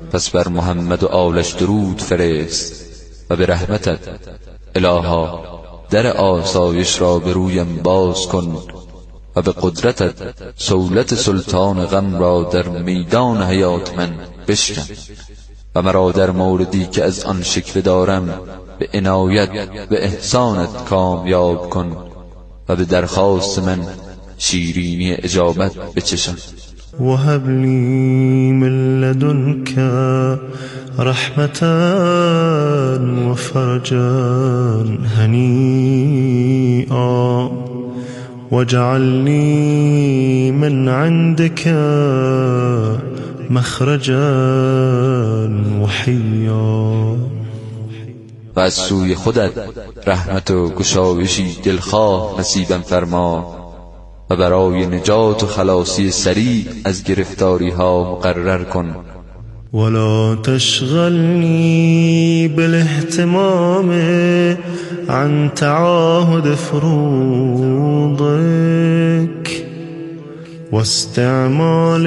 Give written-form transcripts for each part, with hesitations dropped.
پس بر محمد و آلش درود فرست و به رحمتت الها در آسایش را به رویم باز کن و به قدرتت سولت سلطان غم را در میدان حیات من بشکن و مرا در موردی که از آن شکوه دارم به عنایت به احسانت کامیاب کن و به درخواست من شیرینی اجابت بچشان. وهب لي من لدنك رحمة وفرجا هنيئا واجعلني من عندك مخرجا وحيا. و از سوی خودت رحمت و گشایشی دلخواه نصیبم فرما و برای نجات و خلاصی سریع از گرفتاری ها مقرر کن. ولا تشغلني بالاهتمام عن تعاهد فروضك واستعمال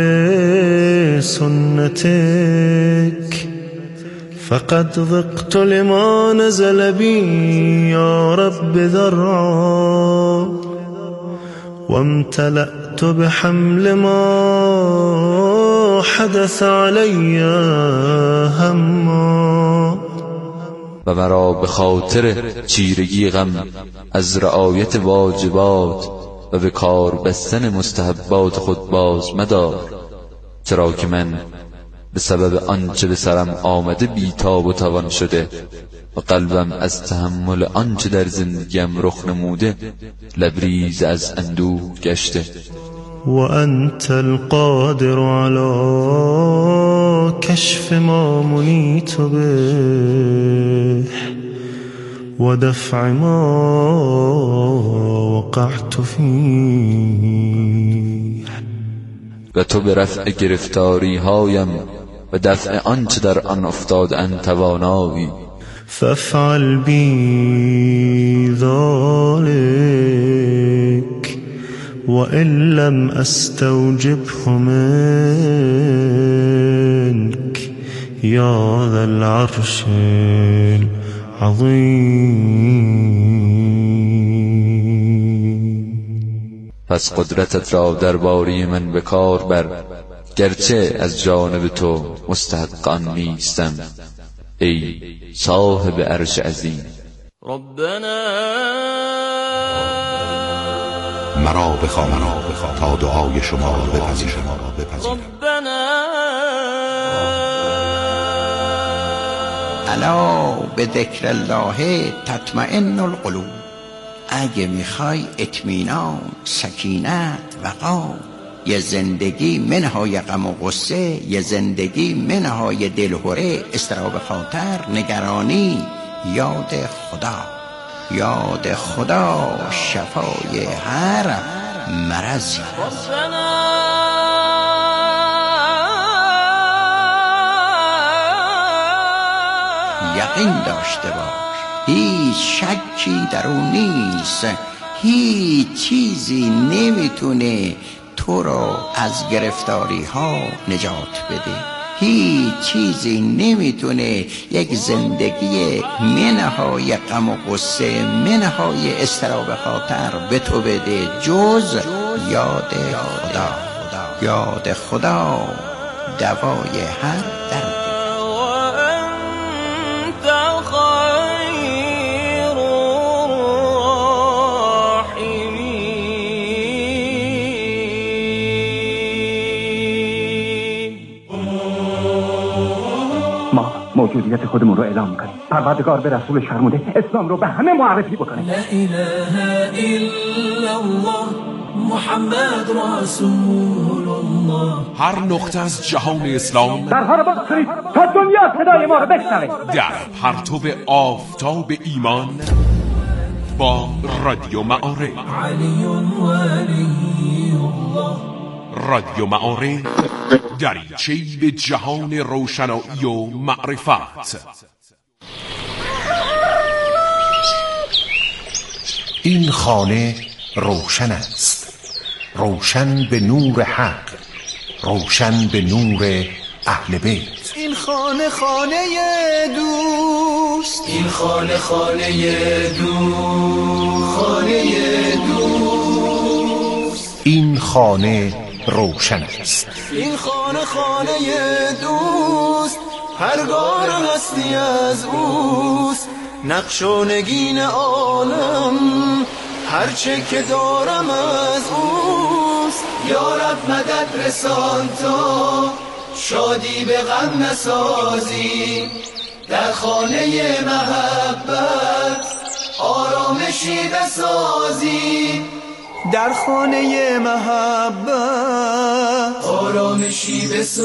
سنتك فقد ضقت لما نزل بي يا رب ذرعا وامتلأت بحمل ما حدث علي هما. و مرا به خاطر چیرگی غم از رعایت واجبات و به کار بستن مستحبات خود باز مدار، چرا که من به سبب آنچه به سرم آمده بیتاب و توان شده و قلبم از تحمل آنچه در زندگیم رخ نموده لبریز از اندوه گشته. وأنت القادر على كشف ما منيت به ودفع ما وقعت فيه. و تو به رفع گرفتاری هایم و دفع آنچه در آن افتاده‌ام توانایی. فافعل بي ذلك وإن لم أستوجبه منك يا ذا العرش العظيم. پس قدرتت را درباره من به کار بر، گرچه از جانب تو مستحق آن نیستم ای صاحب عرش عظیم. ربنا مرا بخوان تا دعای شما را بپذیرم. ربنا الا به ذکر الله تطمئن القلوب. اگه میخوای اطمینان، سکینت، وقار، یه زندگی منهای غم و غصه، یه زندگی منهای دلهره، اضطراب خاطر، نگرانی، یاد خدا. یاد خدا شفای هر مرض. یقین داشته باش هیچ شکی در اون نیست، هیچ چیزی نمیتونه تو را از گرفتاری ها نجات بده، هیچ چیزی نمیتونه یک زندگی منهای غم و غصه، منهای اضطراب خاطر به تو بده جز یاد خدا. یاد خدا دوای هر درد. موجودیت خودمون رو اعلام میکنیم. پروردگار به رسول فرموده اسلام رو به همه معرفی بکنه. لا اله الا الله محمد رسول الله. هر نقطه از جهان اسلام درها رو باز کنید تا دنیا صدای ما رو بشنوه. در پرتو آفتاب ایمان با رادیو معارف. علی ولی الله. رادیو معارف دریچه‌ای به جهان روشنایی و معرفت. این خانه روشن است، روشن به نور حق، روشن به نور اهل بیت. این خانه خانه دوست، این خانه خانه دوست، خانه دوست. این خانه روشن است. این خانه خانه دوست، پرگار هستی از اوست. نقش و نگین عالم هرچه که دارم از اوست. یا رب مدد رسان تا شادی به غم نسازی. در خانه محبت آرامشی بسازی. در خانه محبت آرامشی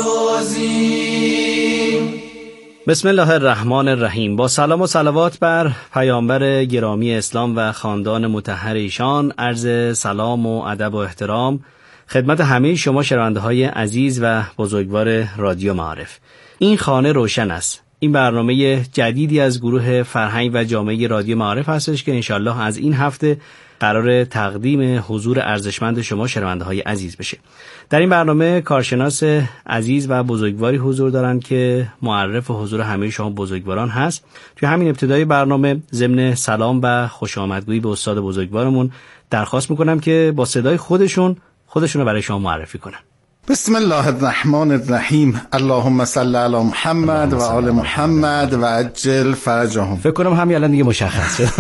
بسازی. بسم الله الرحمن الرحیم. با سلام و صلوات بر پیامبر گرامی اسلام و خاندان مطهر ایشان، عرض سلام و ادب و احترام خدمت همه شما شنونده‌های عزیز و بزرگوار رادیو معارف. این خانه روشن است. این برنامه جدیدی از گروه فرهنگ و جامعه رادیو معارف هستش که انشالله از این هفته قرار تقدیم حضور ارزشمند شما شنونده‌های عزیز بشه. در این برنامه کارشناس عزیز و بزرگواری حضور دارند که معرف حضور همه شما بزرگواران هست. توی همین ابتدای برنامه ضمن سلام و خوش آمدگویی به استاد بزرگوارمون درخواست میکنم که با صدای خودشون رو برای شما معرفی کنن. بسم الله الرحمن الرحیم. اللهم صل علی محمد و آل محمد و عجل فرجهم. فکر کنم همین الان دیگه مشخص شد.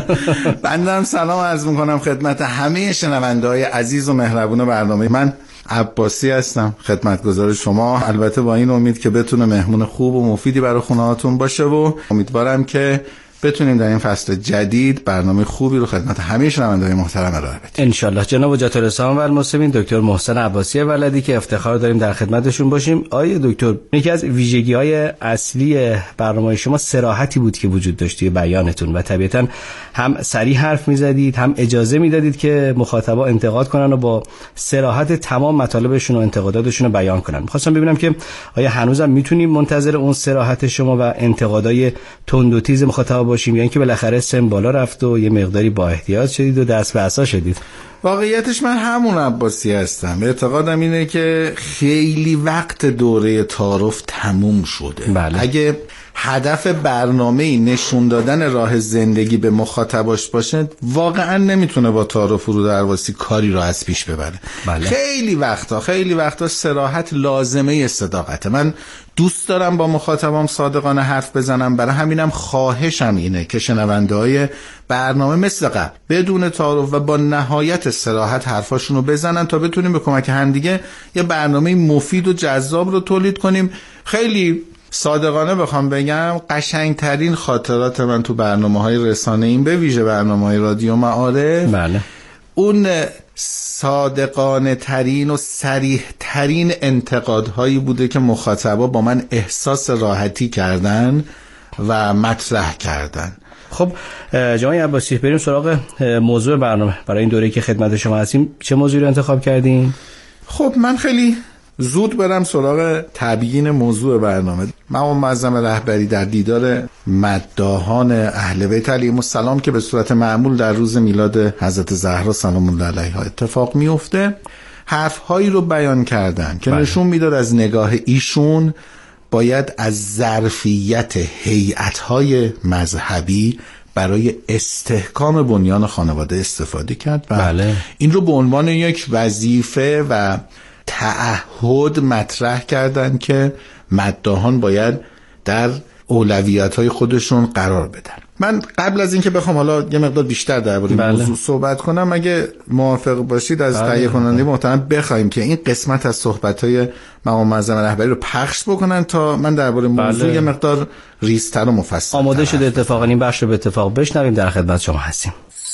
بنده سلام عرض میکنم خدمت همه شنونده‌های عزیز و مهربون برنامه. من عباسی هستم، خدمتگزار شما، البته با این امید که بتونه مهمون خوب و مفیدی برای خونه‌هاتون باشه و امیدوارم که بتونیم در این فصل جدید برنامه خوبی رو خدمت همه شنونده‌های محترم ارائه بدیم ان شاء الله. جناب حجت الاسلام و المسلمین دکتر محسن عباسی ولدی که افتخار داریم در خدمتشون باشیم. آیه دکتر، یکی از ویژگی‌های اصلی برنامه شما صراحتی بود که وجود داشت توی بیانتون و طبیعتاً هم صریح حرف می‌زدید، هم اجازه میدادید که مخاطبا انتقاد کنن و با صراحت تمام مطالبشون و انتقاداتشون رو بیان کنن. می‌خواستم ببینم که آیا هنوزم میتونیم منتظر اون صراحت شما و انتقادای تند و تیز مخاطب باشیم، یا اینکه بالاخره سن بالا رفت و یه مقداری با احتیاط شدید و دست به عصا شدید؟ واقعیتش من همون عباسی هستم. اعتقادم اینه که خیلی وقت دوره تعارف تموم شده. بله. اگه هدف برنامه‌ای نشون دادن راه زندگی به مخاطباش باشه، واقعا نمیتونه با تعارف و رو درواسی کاری رو از پیش ببره. بله. خیلی وقتا صراحت لازمه صداقته. من دوست دارم با مخاطبام صادقانه حرف بزنم، برای همینم خواهشم اینه که شنونده‌های برنامه مثل قبل بدون تعارف و با نهایت صراحت حرفاشون رو بزنن تا بتونیم به کمک همدیگه یه برنامه مفید و جذاب رو تولید کنیم. خیلی صادقانه بخوام بگم قشنگترین خاطرات من تو برنامه‌های رسانه‌ای، به ویژه برنامه‌های رادیو معارف، بله، اون صادقانه ترین و صریح ترین انتقادهایی بوده که مخاطبا با من احساس راحتی کردن و مطرح کردن. خب جناب عباسی، بریم سراغ موضوع برنامه. برای این دوره‌ای که خدمت شما هستیم چه موضوعی رو انتخاب کردین؟ خب من خیلی زود برم سراغ تبیین موضوع برنامه. مقام معظم رهبری در دیدار مداحان اهل بیت علیهم السلام که به صورت معمول در روز میلاد حضرت زهرا سلام الله علیها اتفاق میفته، حرفهایی رو بیان کردن که نشون میداد از نگاه ایشون باید از ظرفیت هیئت‌های مذهبی برای استحکام بنیان خانواده استفاده کرد و بله. این رو به عنوان یک وظیفه و تعهد مطرح کردن که مداحان باید در اولویت‌های خودشون قرار بدن. من قبل از اینکه بخوام حالا یه مقدار بیشتر درباره این موضوع صحبت کنم، اگه موافق باشید از تهیه کننده محترم بخوایم که این قسمت از صحبت‌های مقام معظم رهبری رو پخش بکنن تا من درباره موضوع یه مقدار ریزتر و مفصل آماده شده. اتفاقا این بخش رو به اتفاق بشنویم. در خدمت شما هستیم.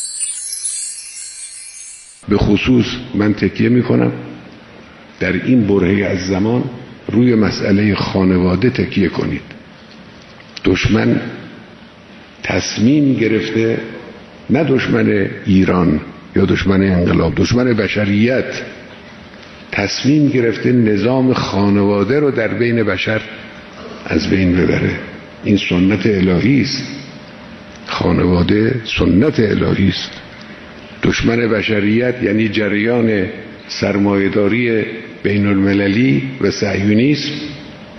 به خصوص من تکیه می‌کنم در این برهه از زمان روی مسئله خانواده تکیه کنید. دشمن تصمیم گرفته، نه دشمن ایران یا دشمن انقلاب، دشمن بشریت تصمیم گرفته نظام خانواده رو در بین بشر از بین ببره. این سنت الهی است. خانواده سنت الهی است. دشمن بشریت یعنی جریان سرمایه‌داری بین المللی و صهیونیسم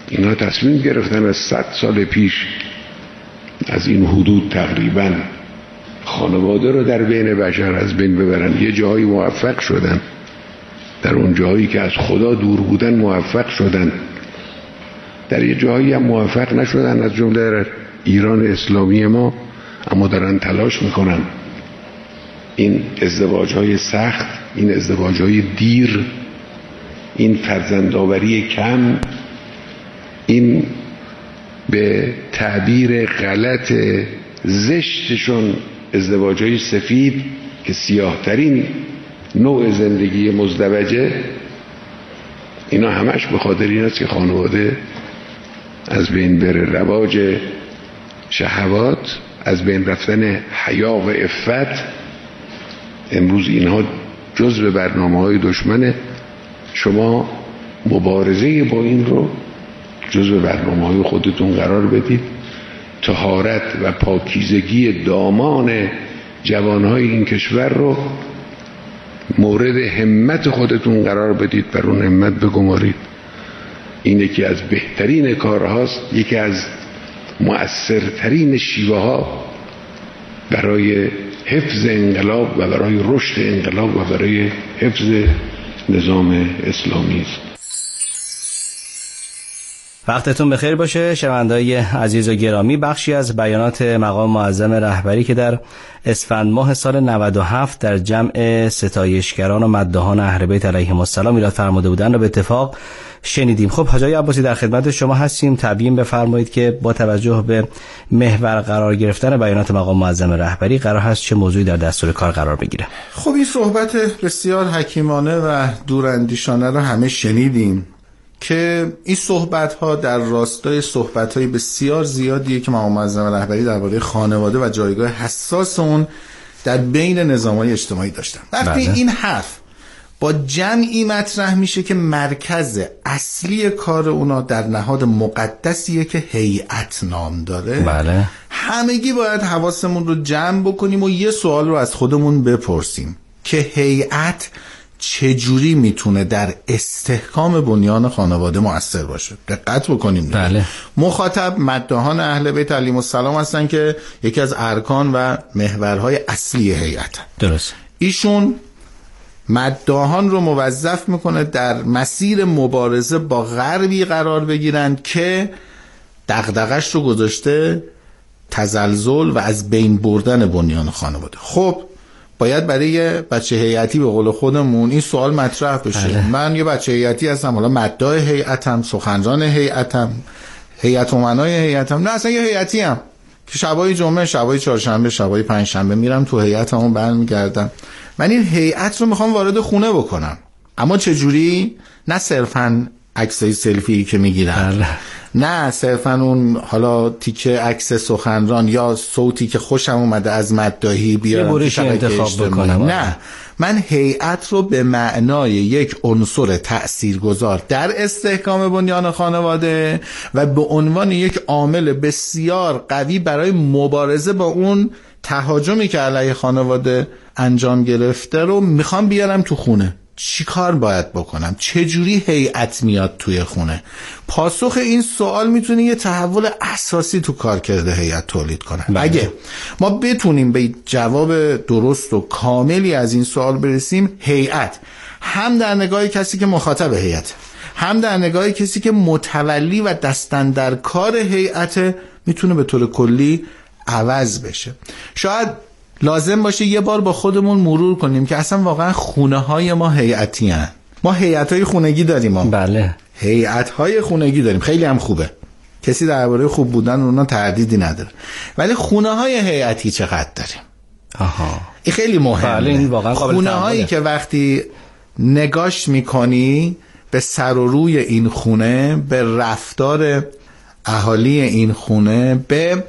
اینا تصمیم گرفتن از 100 سال پیش از این حدود تقریبا خانواده رو در بین بشر از بین ببرن. یه جایی موفق شدن، در اون جایی که از خدا دور بودن موفق شدن، در یه جایی هم موفق نشدن، از جمله در ایران اسلامی ما، اما دارن تلاش میکنن این ازدواج‌های سخت، این ازدواج‌های دیر، این فرزندآوری کم، این به تعبیر غلط زشتشون ازدواج‌های سفید که سیاه‌ترین نوع زندگی مزدوجه، اینا همش به خاطر این است که خانواده از بین بره، رواج شهوات، از بین رفتن حیا و عفت. امروز اینها جزء برنامه‌های دشمنه. شما مبارزه با این رو جزء برنامه‌های خودتون قرار بدید. طهارت و پاکیزگی دامان جوانهای این کشور رو مورد همت خودتون قرار بدید، بر اون همت بگمارید. این یکی از بهترین کارهاست، یکی از مؤثرترین شیوه ها برای حفظ انقلاب و برای رشد انقلاب و برای حفظ نظام اسلامی است. وقتتون بخیر باشه شنونده‌های عزیز و گرامی. بخشی از بیانات مقام معظم رهبری که در اسفند ماه سال 97 در جمع ستایشگران و مداحان اهل بیت علیهم السلام ایراد فرموده بودند را به اتفاق شنیدیم. خب حاج عباسی در خدمت شما هستیم. تبیین بفرمایید که با توجه به محور قرار گرفتن بیانات مقام معظم رهبری قرار هست چه موضوعی در دستور کار قرار بگیره؟ خب این صحبت بسیار حکیمانه و دوراندیشانه رو همه شنیدیم که این صحبت‌ها در راستای صحبت‌های بسیار زیادیه که مقام معظم رهبری درباره خانواده و جایگاه حساس اون در بین نظام‌های اجتماعی داشتن. وقتی این حرف با جمعی مطرح میشه که مرکز اصلی کار اونا در نهاد مقدسیه که هیئت نام داره، بله، همگی باید حواسمون رو جمع بکنیم و یه سوال رو از خودمون بپرسیم که هیئت چجوری میتونه در استحکام بنیان خانواده مؤثر باشه. دقت بکنیم. بله. مخاطب مداحان اهل بیت علیهم السلام هستن که یکی از ارکان و محورهای اصلی هیئت. درست. ایشون مداحان رو موظف میکنه در مسیر مبارزه با غربی قرار بگیرن که دغدغش رو گذاشته تزلزل و از بین بردن بنیان خانواده. خب باید برای یه بچه هیئتی به قول خودمون این سوال مطرح بشه. بله. من یه بچه هیئتی هستم، حالا مداح هیئتم، سخنران هیئتم، هیئت امنای هیئتم، نه اصلا یه هیئتی ام که شبای جمعه، شبای چهارشنبه، شبای پنجشنبه میرم تو هیئتمون برمیگردم. من این هیئت رو میخوام وارد خونه بکنم، اما چه جوری؟ نه صرفاً عکسای سلفی که میگیرن، بله، نه صرفاً اون حالا تیکه عکس سخنران یا صوتی که خوشم اومده از مداحی بیارم که انتخاب بکنم. نه، من هیئت رو به معنای یک عنصر تأثیرگذار در استحکام بنیان خانواده و به عنوان یک عامل بسیار قوی برای مبارزه با اون تهاجمی که علیه خانواده انجام گرفته رو میخوام بیارم تو خونه. چی کار باید بکنم؟ چه جوری هیئت میاد توی خونه؟ پاسخ این سوال میتونه یه تحول اساسی تو کارکرد هیئت تولید کنه. اگه ما بتونیم به جواب درست و کاملی از این سوال برسیم، هیئت هم در نگاه کسی که مخاطب هیئت، هم در نگاه کسی که متولی و دستن کار هیئت میتونه به طور کلی عوض بشه. شاید لازم باشه یه بار با خودمون مرور کنیم که اصلا واقعا خونه های ما هیئتی هن. ما هیئت های خونگی داریم ما. بله، هیئت های خونگی داریم، خیلی هم خوبه، کسی درباره خوب بودن اونا تردیدی نداره، ولی خونه های هیئتی چقدر داریم؟ آها، این خیلی مهمه. بله، این واقعا قابل خونه هایی که وقتی نگاش میکنی به سر و روی این خونه، به رفتار اهالی این خونه، به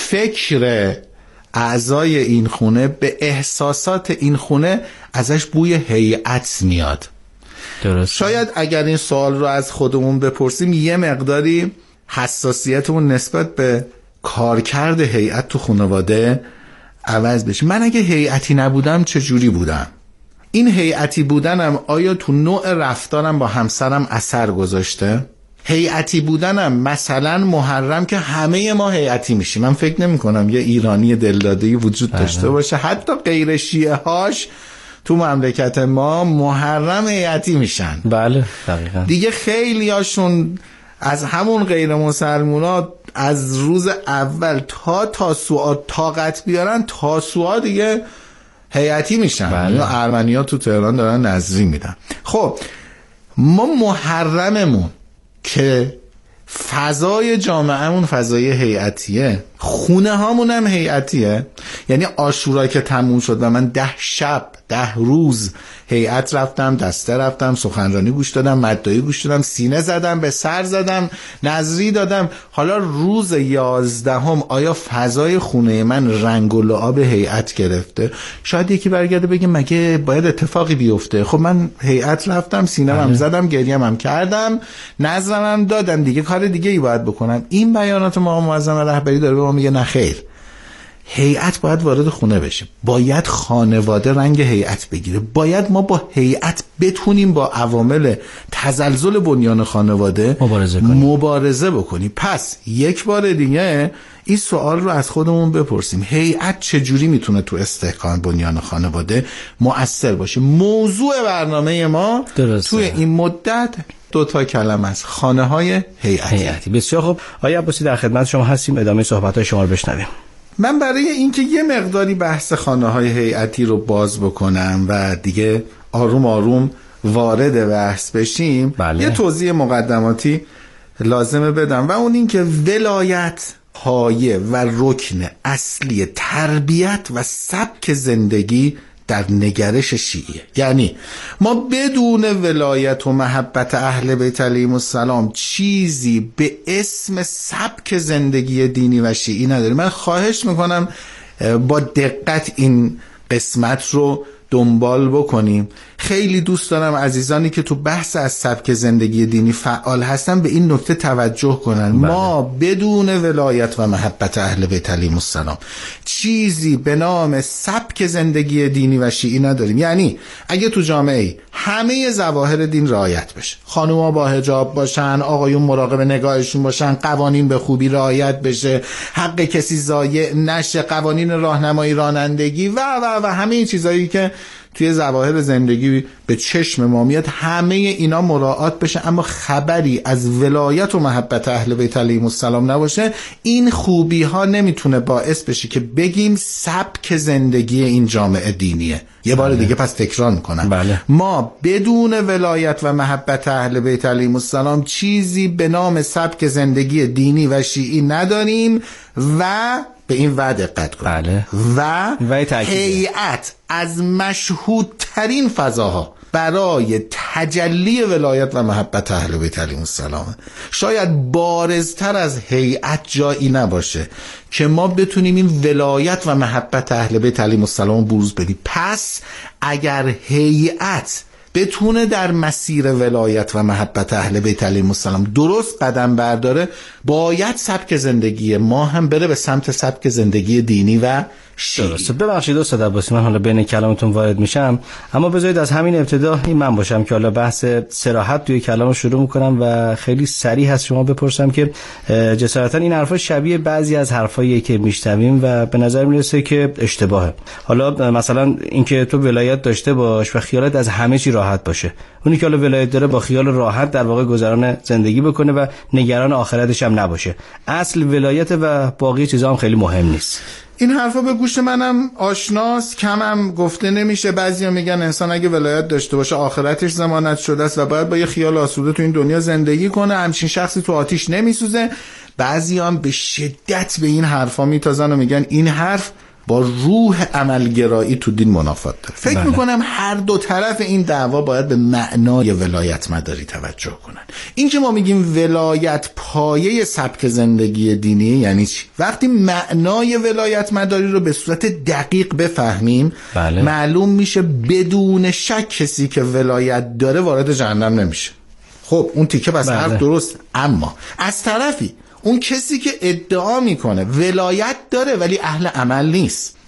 فکر اعضای این خونه، به احساسات این خونه، ازش بوی هیئت میاد. درست. شاید اگر این سوال رو از خودمون بپرسیم یه مقداری حساسیتمون نسبت به کارکرد هیئت تو خانواده عوض بشه. من اگه هیئتی نبودم چه جوری بودم؟ این هیئتی بودنم آیا تو نوع رفتارم با همسرم اثر گذاشته؟ هیئتی بودنم مثلا محرم که همه ما هیئتی میشیم. من فکر نمی کنم یه ایرانی دلداده‌ای وجود داشته باشه حتی غیر شیعه هاش تو مملکت ما محرم هیئتی میشن. بله دقیقاً. دیگه خیلی هاشون از همون غیر مسلمونا از روز اول تا تاسوعا طاقت بیارن، تاسوعا دیگه هیئتی میشن. بله. ارمنی‌ها تو تهران دارن نظری میدن. خب ما محرممون که فضای جامعهمون فضای هیئتیه، خونه هامون هم هیئتیه. یعنی عاشورا که تموم شد و من 10 شب 10 روز هیئت رفتم، دسته رفتم، سخنرانی گوش دادم، مدعی گوش دادم، سینه زدم، به سر زدم، نظری دادم. حالا روز 11 آیا فضای خونه من رنگ و لعاب هیئت گرفته؟ شاید یکی برگرده بگه مگه باید اتفاقی بیفته؟ خب من هیئت رفتم، سینه‌ام زدم، گریم هم کردم، نظرم هم دادم، دیگه کار دیگه ای باید بکنم. این بیانات ما معظم رهبری داره به ما میگه نه خیر، هیئت باید وارد خونه بشه، باید خانواده رنگ هیئت بگیره، باید ما با هیئت بتونیم با عوامل تزلزل بنیان خانواده مبارزه بکنیم. پس یک بار دیگه این سوال رو از خودمون بپرسیم، هیئت چجوری میتونه تو استحکام بنیان خانواده مؤثر باشه؟ موضوع برنامه ما توی این مدت 2 کلمه است، خانه‌های هیئتی. بسیار خوب. آقای عباسی در خدمت شما هستیم، ادامه صحبت‌های شما رو بشنویم. من برای اینکه یه مقداری بحث خانه‌های هیئتی رو باز بکنم و دیگه آروم آروم وارد بحث بشیم، یه توضیح مقدماتی لازمه بدم و اون این که ولایت پایه و رکن اصلی تربیت و سبک زندگی در نگرش شیعه. یعنی ما بدون ولایت و محبت اهل بیت علیهم السلام چیزی به اسم سبک زندگی دینی و شیعی نداریم. من خواهش میکنم با دقت این قسمت رو دنبال بکنیم. خیلی دوست دارم عزیزانی که تو بحث از سبک زندگی دینی فعال هستن به این نکته توجه کنن. ما بدون ولایت و محبت اهل بیت علیهم السلام چیزی به نام سبک زندگی دینی و شیعی نداریم. یعنی اگه تو جامعه همه ظواهر دین رعایت بشه، خانوما با حجاب باشن، آقایون مراقب نگاهشون باشن، قوانین به خوبی رعایت بشه، حق کسی ضایع نشه، قوانین راهنمایی رانندگی و همه این چیزایی که توی ظواهر زندگی به چشم ما میاد، همه اینا مراعات بشه، اما خبری از ولایت و محبت اهل بیت علیهم السلام نباشه، این خوبی ها نمیتونه باعث بشه که بگیم سبک زندگی این جامعه دینیه. یه بار دیگه پس تکرار میکنم، ما بدون ولایت و محبت اهل بیت علیهم السلام چیزی به نام سبک زندگی دینی و شیعی نداریم و به این دقت کنید. و هیئت از مشهودترین فضاها برای تجلی ولایت و محبت اهل بیت علیهم السلام. شاید بارزتر از هیئت جایی نباشه که ما بتونیم این ولایت و محبت اهل بیت علیهم السلام بروز بدیم. پس اگر هیئت بتونه در مسیر ولایت و محبت اهل بیت علیهم السلام درست قدم برداره، باید سبک زندگی ما هم بره به سمت سبک زندگی دینی و شیعی. درسته. ببخشید استاد عباسی، من حالا بین کلامتون وارد میشم، اما بذارید از همین ابتدا این من باشم که حالا بحث صراحت توی کلام شروع میکنم و خیلی سریع هست شما بپرسم که جسارتا این حرفا شبیه بعضی از حرفایی که میشنویم و به نظر میرسه که اشتباهه. حالا مثلا اینکه تو ولایت داشته باش و خیالت از همه چی راحت باشه، اونی که حالا ولایت داره با خیال راحت در واقع گذران زندگی بکنه و نگران آخرتش هم نباشه. اصل ولایت و باقی چیزا هم خیلی مهم نیست. این حرفا به گوش منم آشناست، کمم گفته نمیشه. بعضیا میگن انسان اگه ولایت داشته باشه آخرتش ضمانت شده است و باید با یه خیال آسوده تو این دنیا زندگی کنه، همچین شخصی تو آتیش نمیسوزه. بعضیا هم به شدت به این حرفا میتازن و میگن این حرف با روح عملگرایی تو دین منافات داره. فکر میکنم هر دو طرف این دعوا باید به معنای ولایت مداری توجه کنن. این که ما میگیم ولایت پایه سبک زندگی دینی یعنی چی؟ وقتی معنای ولایت مداری رو به صورت دقیق بفهمیم، معلوم میشه بدون شک کسی که ولایت داره وارد جهنم نمیشه. خب اون تیکه بس حرف درست، اما از طرفی اون کسی که ادعا میکنه ولایت داره ولی اهل عمل نیست،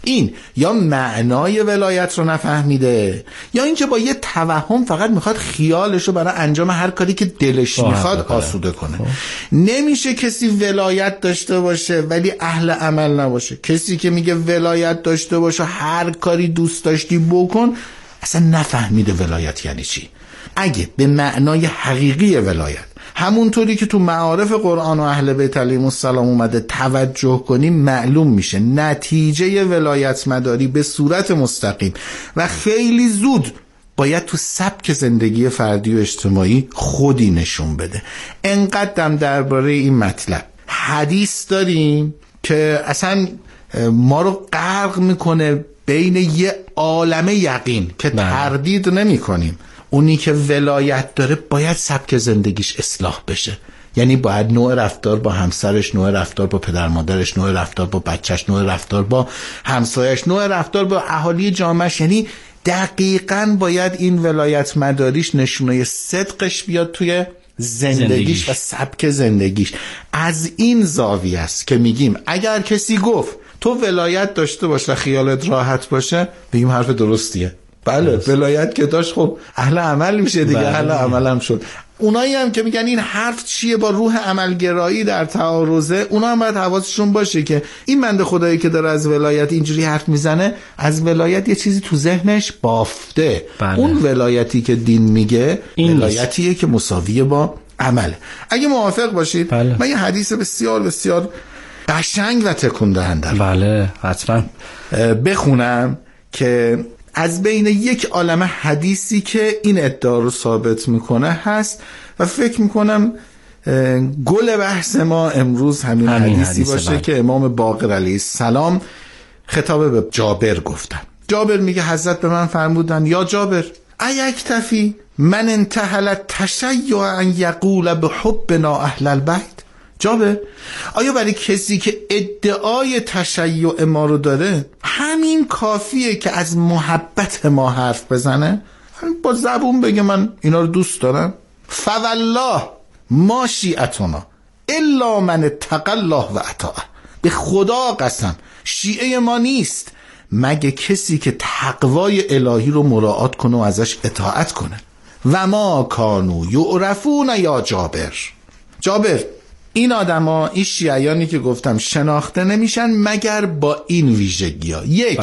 این یا معنای ولایت رو نفهمیده یا اینکه با یه توهم فقط میخواد خیالش رو برای انجام هر کاری که دلش میخواد آسوده کنه. نمیشه کسی ولایت داشته باشه ولی اهل عمل نباشه. کسی که میگه ولایت داشته باشه هر کاری دوست داشتی بکن اصلا نفهمیده ولایت یعنی چی. اگه به معنای حقیقی ولایت همونطوری که تو معارف قرآن و اهل بیت علیهم السلام اومده توجه کنیم معلوم میشه نتیجه ولایت مداری به صورت مستقیم و خیلی زود باید تو سبک زندگی فردی و اجتماعی خودی نشون بده. انقدرم درباره این مطلب حدیث داریم که اصلا ما رو غرق میکنه بین یه عالمه یقین که تردید نمی کنیم. اونی که ولایت داره باید سبک زندگیش اصلاح بشه، یعنی باید نوع رفتار با همسرش، نوع رفتار با پدر مادرش، نوع رفتار با بچهش، نوع رفتار با همسایش، نوع رفتار با اهالی جامعش، یعنی دقیقاً باید این ولایت مداریش نشونه صدقش بیاد توی زندگیش و سبک زندگیش. از این زاویه است که میگیم اگر کسی گفت تو ولایت داشته باش و خیالت راحت باشه، بگیم حرف درستیه. بله ولایت که داشت خب اهل عمل میشه دیگه. اهل عمل هم شد. اونایی هم که میگن این حرف چیه با روح عملگرایی در تعارضه، اونا هم باید حواسشون باشه که این بنده خدایی که داره از ولایت اینجوری حرف میزنه از ولایت یه چیزی تو ذهنش بافته. اون ولایتی که دین میگه ولایتیه که مساویه با عمله. اگه موافق باشید من یه حدیث بسیار بسیار قشنگ و تکون دهنده حتما بخونم که از بین یک عالمه حدیثی که این ادعا رو ثابت میکنه هست و فکر میکنم گل بحث ما امروز همین حدیثی باشه که امام باقر علیه السلام خطاب به جابر گفتن. جابر میگه حضرت به من فرمودن یا جابر ایکتفی من انتهل تشیع ان یقول به حبنا اهل البیت. جابر آیا برای کسی که ادعای تشیع ما رو داره همین کافیه که از محبت ما حرف بزنه؟ با زبون بگه من اینا رو دوست دارم؟ فوالله ما شیعتنا الا من اتقى الله و اطاعه. به خدا قسم شیعه ما نیست مگه کسی که تقوای الهی رو مراعات کنه و ازش اطاعت کنه. و ما کانوا یعرفون یا جابر. جابر این آدما، این شیعیانی که گفتم شناخته نمیشن مگر با این ویژگی‌ها. یک،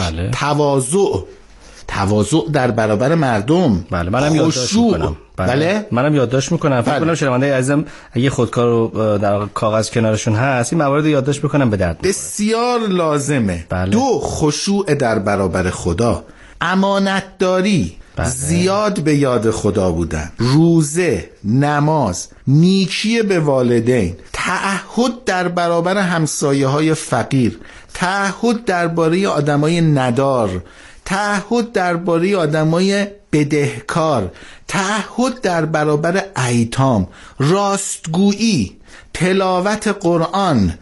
تواضع در برابر مردم. منم یادداشت میکنم. منم یادداشت میکنم. فکر کنم شنونده عزیزم اگه خودکار رو در کاغذ کنارشون هست این موارد یادداشت میکنم به درد بسیار لازمه. دو، خشوع در برابر خدا، امانتداری، زیاد به یاد خدا بودن، روزه، نماز، نیکی به والدین، تعهد در برابر همسایه های فقیر، تعهد درباره آدمای ندار، تعهد درباره آدمای بدهکار، تعهد در برابر ایتام، راستگویی، تلاوت قرآن،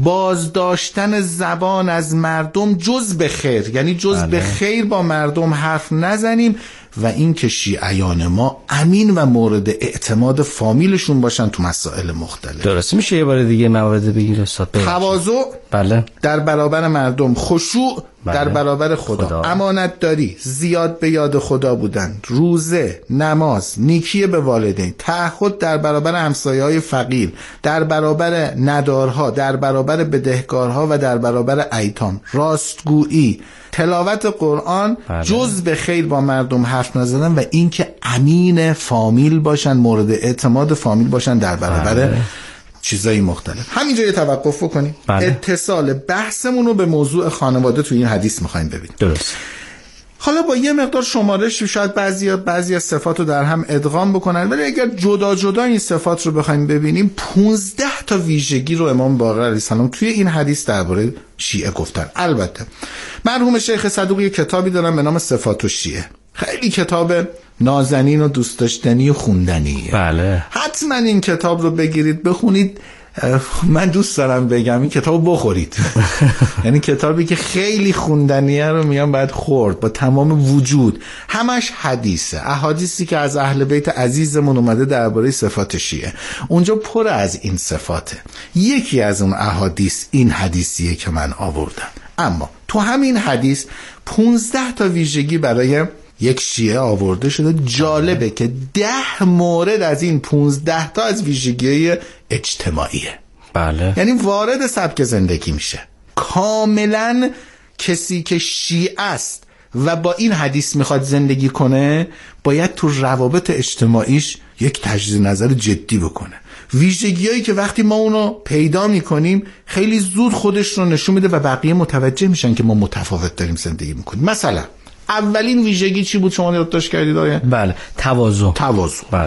بازداشتن زبان از مردم جز به خیر، یعنی جز به خیر با مردم حرف نزنیم. و این که شیعیان ما امین و مورد اعتماد فامیلشون باشن تو مسائل مختلف. درست میشه یه بار دیگه موارد بگیر استاد؟ تواضع در برابر مردم، خشوع در برابر خدا، امانتداری، زیاد به یاد خدا بودن، روزه، نماز، نیکی به والدین، تعهد در برابر همسایه‌های فقیر، در برابر ندارها، در برابر بدهکارها و در برابر ایتام، راستگویی، تلاوت قرآن، جز به خیر با مردم حرف نزدن و این که امین فامیل باشن، مورد اعتماد فامیل باشن در برابر چیزایی مختلف. همینجا یه توقف بکنیم. اتصال بحثمون رو به موضوع خانواده تو این حدیث میخوایم ببینیم. درست. حالا با یه مقدار شمارش شاید بعضی از صفات رو در هم ادغام بکنن، ولی اگر جدا جدا این صفات رو بخوایم ببینیم 15 تا ویژگی رو امام باقر علیه السلام توی این حدیث درباره شیعه گفتن. البته مرحوم شیخ صدوق یه کتابی دارن به نام صفات الشیعه، خیلی کتاب نازنین و دوست داشتنی و خوندنیه. حتما این کتاب رو بگیرید بخونید. من دوست دارم بگم این کتاب بخورید. یعنی کتابی که خیلی خوندنیه رو میگم باید خورد با تمام وجود. همش حدیثه، احادیثی که از اهل بیت عزیزمون اومده درباره صفات شیعه، اونجا پر از این صفاته. یکی از اون احادیث این حدیثیه که من آوردم. اما تو همین حدیث 15 تا ویژگی برای یک شیعه آورده شده. جالبه که 10 مورد از این 15 تا از ویژگی اجتماعیه. بله. یعنی وارد سبک زندگی میشه. کاملا کسی که شیعه است و با این حدیث میخواد زندگی کنه باید تو روابط اجتماعیش یک تجدید نظر جدی بکنه. ویژگیایی که وقتی ما اونو پیدا میکنیم خیلی زود خودش رو نشون میده و بقیه متوجه میشن که ما متفاوت داریم زندگی میکنیم. مثلا اولین ویژگی چی بود شما یادداشت کردید آقا؟ بله، تواضع. بله.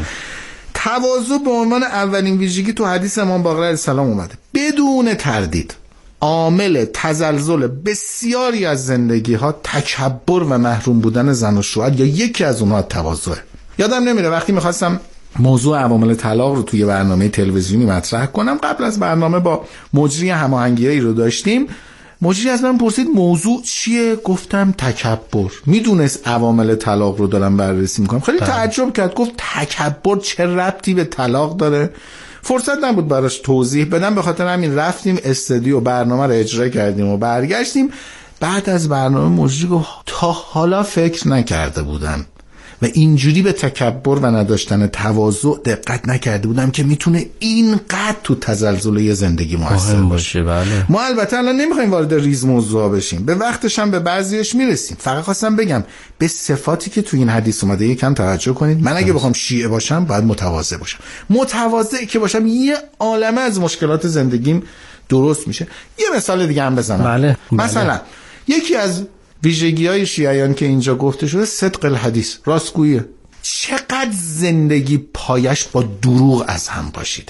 تواضع به عنوان اولین ویژگی تو حدیث امام باقر علیه السلام اومده. بدون تردید عامل تزلزل بسیاری از زندگی ها تکبر و محروم بودن زن و شوهر یا یکی از اونها تواضعه. یادم نمیره وقتی میخواستم موضوع عوامل طلاق رو توی برنامه تلویزیونی مطرح کنم، قبل از برنامه با مجری هماهنگیایی رو داشتیم. مجری از من پرسید موضوع چیه؟ گفتم تکبر. میدونست عوامل طلاق رو دارم بررسی میکنم. خیلی تعجب کرد، گفت تکبر چه ربطی به طلاق داره؟ فرصت نبود براش توضیح بدم، به خاطر همین رفتیم استودیو برنامه رو اجرا کردیم و برگشتیم. بعد از برنامه مجری گفت تا حالا فکر نکرده بودم و اینجوری به تکبر و نداشتن تواضع دقت نکرده بودم که میتونه اینقدر تو تزلزل یه زندگی موثر باشه. بله. ما البته الان نمیخوایم وارد ریز موضوع بشیم، به وقتش هم به بعضیش میرسیم. فقط خواستم بگم به صفاتی که تو این حدیث اومده یکم توجه کنید. من اگه بخوام شیعه باشم باید متواضع باشم. متواضع که باشم یه عالمه از مشکلات زندگیم درست میشه. یه مثال دیگه هم بزنم. بله. مثلا یکی از ویژگی‌های شیعیان که اینجا گفته شده صدق الحدیث، راستگویی. چقدر زندگی پایش با دروغ از هم پاشیده.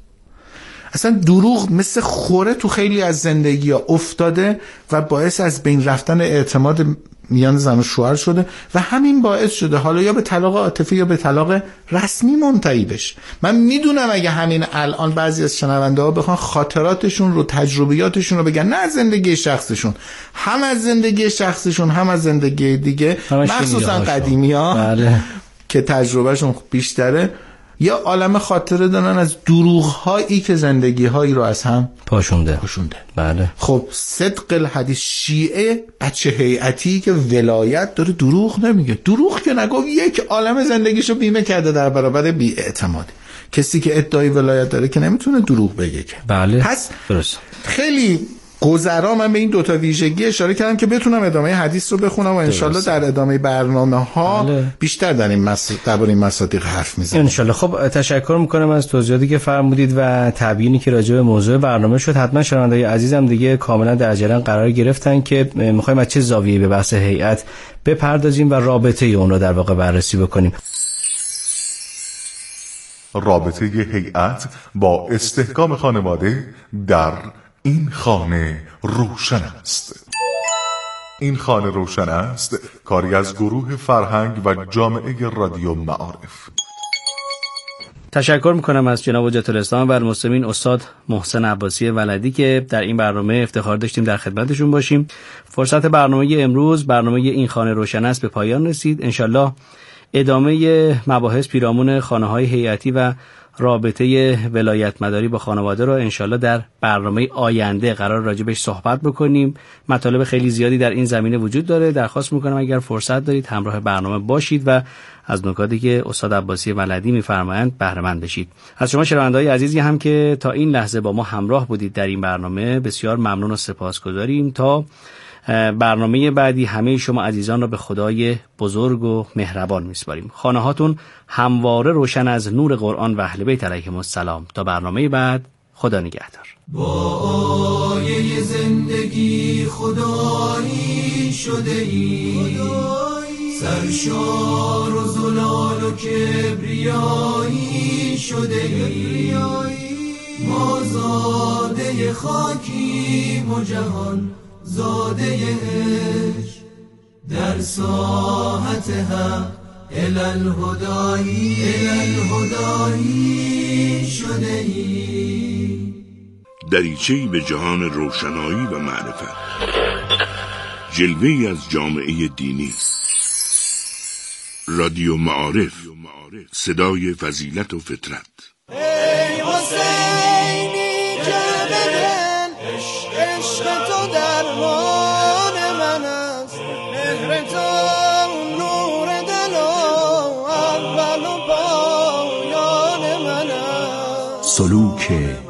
اصلا دروغ مثل خوره تو خیلی از زندگی‌ها افتاده و باعث از بین رفتن اعتماد میان زن و شوهر شده و همین باعث شده حالا یا به طلاق عاطفی یا به طلاق رسمی منتهی بشه. من میدونم اگه همین الان بعضی از شنونده ها بخوان خاطراتشون رو، تجربیاتشون رو بگن، نه از زندگی شخصشون، هم از زندگی شخصشون هم از زندگی دیگه، مخصوصا قدیمی ها بله. که تجربهشون بیشتره، یا عالم خاطره دارن از دروغ هایی که زندگی هایی رو از هم پاشونده. بله. خب صدق الحدیث، شیعه بچه هیئتی که ولایت داره دروغ نمیگه. دروغ که نگفت یک عالم زندگیشو بیمه کرده در برابر بی‌اعتمادی. کسی که ادعای ولایت داره که نمیتونه دروغ بگه که. بله. پس درست. خیلی گذرا من به این دوتا ویژگی اشاره کردم که بتونم ادامه حدیث رو بخونم و انشالله در ادامه برنامه ها بیشتر در این مصادیق حرف میزنم انشالله. خب تشکر میکنم از توضیحاتی که فرمودید و تبیینی که راجع به موضوع برنامه شد. حتما شنونده‌های عزیزم دیگه کاملا در جریان قرار گرفتن که میخوایم از چه زاویه‌ای به بحث هیئت بپردازیم و رابطه اون رو در واقع بررسی بکنیم. رابطه هیئت با استحکام خانواده در این خانه روشن است. این خانه روشن است کاری از گروه فرهنگ و جامعه رادیو معارف. تشکر میکنم از جناب حجت الاسلام و المسلمین استاد محسن عباسی ولدی که در این برنامه افتخار داشتیم در خدمتشون باشیم. فرصت برنامه امروز، برنامه این خانه روشن است، به پایان رسید. انشالله ادامه مباحث پیرامون خانه‌های هیئتی و رابطه ولایت مداری با خانواده رو انشالله در برنامه آینده قرار راجبش صحبت بکنیم. مطالب خیلی زیادی در این زمینه وجود داره. درخواست میکنم اگر فرصت دارید همراه برنامه باشید و از نکاتی که استاد عباسی ولدی میفرمایند بهره مند بشید. از شما شنونده‌های عزیزی هم که تا این لحظه با ما همراه بودید در این برنامه بسیار ممنون و سپاسگزاریم. تا برنامه بعدی همه شما عزیزان را به خدای بزرگ و مهربان میسپاریم. خانه هاتون همواره روشن از نور قرآن و اهل بیت علیهم السلام. تا برنامه بعد، خدا نگهدار. با آیه زندگی خدایی شده ای، سرشار و زلال و کبریایی شده ای، ما زاده خاکیم و جهان زاده عشق، در ساحت حق الالهدایی شده ای. دریچه‌ای به جهان روشنایی و معرفت، جلوه‌ای از جامعه دینی. رادیو معارف، صدای فضیلت و فطرت. ای حسینی که به دل عشق تو درمان ذکر تو نور دل و اول و پایان من است. سلوک